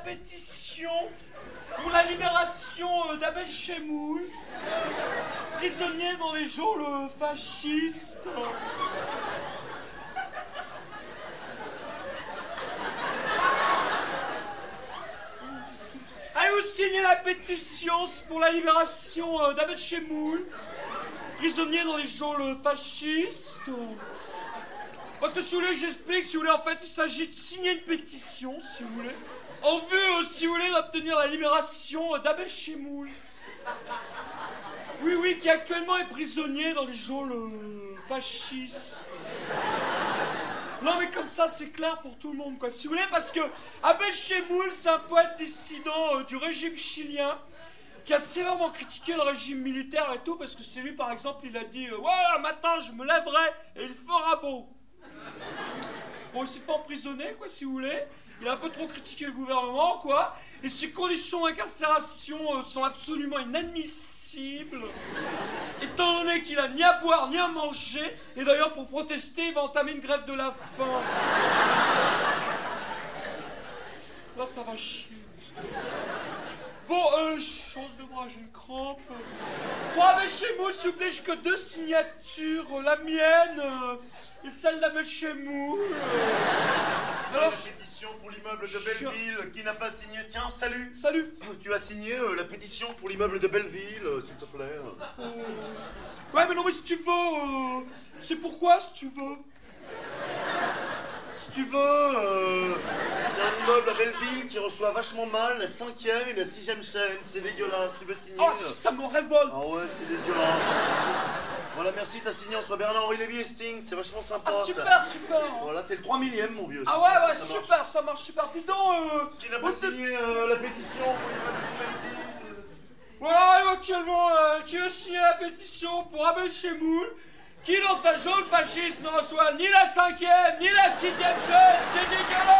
pétition pour la libération d'Abel Chemoul, prisonnier dans les geôles fascistes. Allez-vous signer la pétition pour la libération d'Abel Chemoul, prisonnier dans les geôles fascistes? Parce que si vous voulez, j'explique, si vous voulez, en fait, il s'agit de signer une pétition, si vous voulez, en vue, si vous voulez, d'obtenir la libération d'Abel Chemoul. Oui, qui actuellement est prisonnier dans les geôles fascistes. Non, mais comme ça, c'est clair pour tout le monde, quoi. Si vous voulez, parce que Abel Chemoul, c'est un poète dissident du régime chilien qui a sévèrement critiqué le régime militaire et tout, parce que c'est lui, par exemple, il a dit « Ouais, un matin, je me lèverai et il fera beau ». Bon, il s'est pas emprisonné, quoi, si vous voulez. Il a un peu trop critiqué le gouvernement, quoi. Et ses conditions d'incarcération sont absolument inadmissibles. Étant donné qu'il a ni à boire, ni à manger. Et d'ailleurs, pour protester, il va entamer une grève de la faim. Là, ça va chier. Bon, change de bras, j'ai une crampe. Bon, Abel Chemoul, s'il vous plaît, j'ai que 2 signatures. La mienne et celle d'Abel Chemoul. Alors, la pétition pour l'immeuble de Belleville qui n'a pas signé. Tiens, salut. Salut. Tu as signé la pétition pour l'immeuble de Belleville, s'il te plaît. Ouais, mais non, mais si tu veux, c'est pourquoi, si tu veux. Si tu veux, c'est un immeuble à Belleville qui reçoit vachement mal la 5e et la 6e chaîne. C'est dégueulasse. Tu veux signer? Oh, ça me révolte. Ah ouais, c'est dégueulasse. Voilà, merci, t'as signé entre Bernard-Henri Lévy et Sting, c'est vachement sympa. Ah, super, ça. super. Voilà, t'es le 3 millième, mon vieux. Ah ouais, super, ça marche super. Dis donc, Qui n'a pas signé la pétition pour l'immeuble de Belleville? Voilà, éventuellement, qui veut signer la pétition pour Abel Chemoul, qui dans sa geôle fasciste ne reçoit ni la 5e, ni la 6e chaîne, c'est dégueulasse.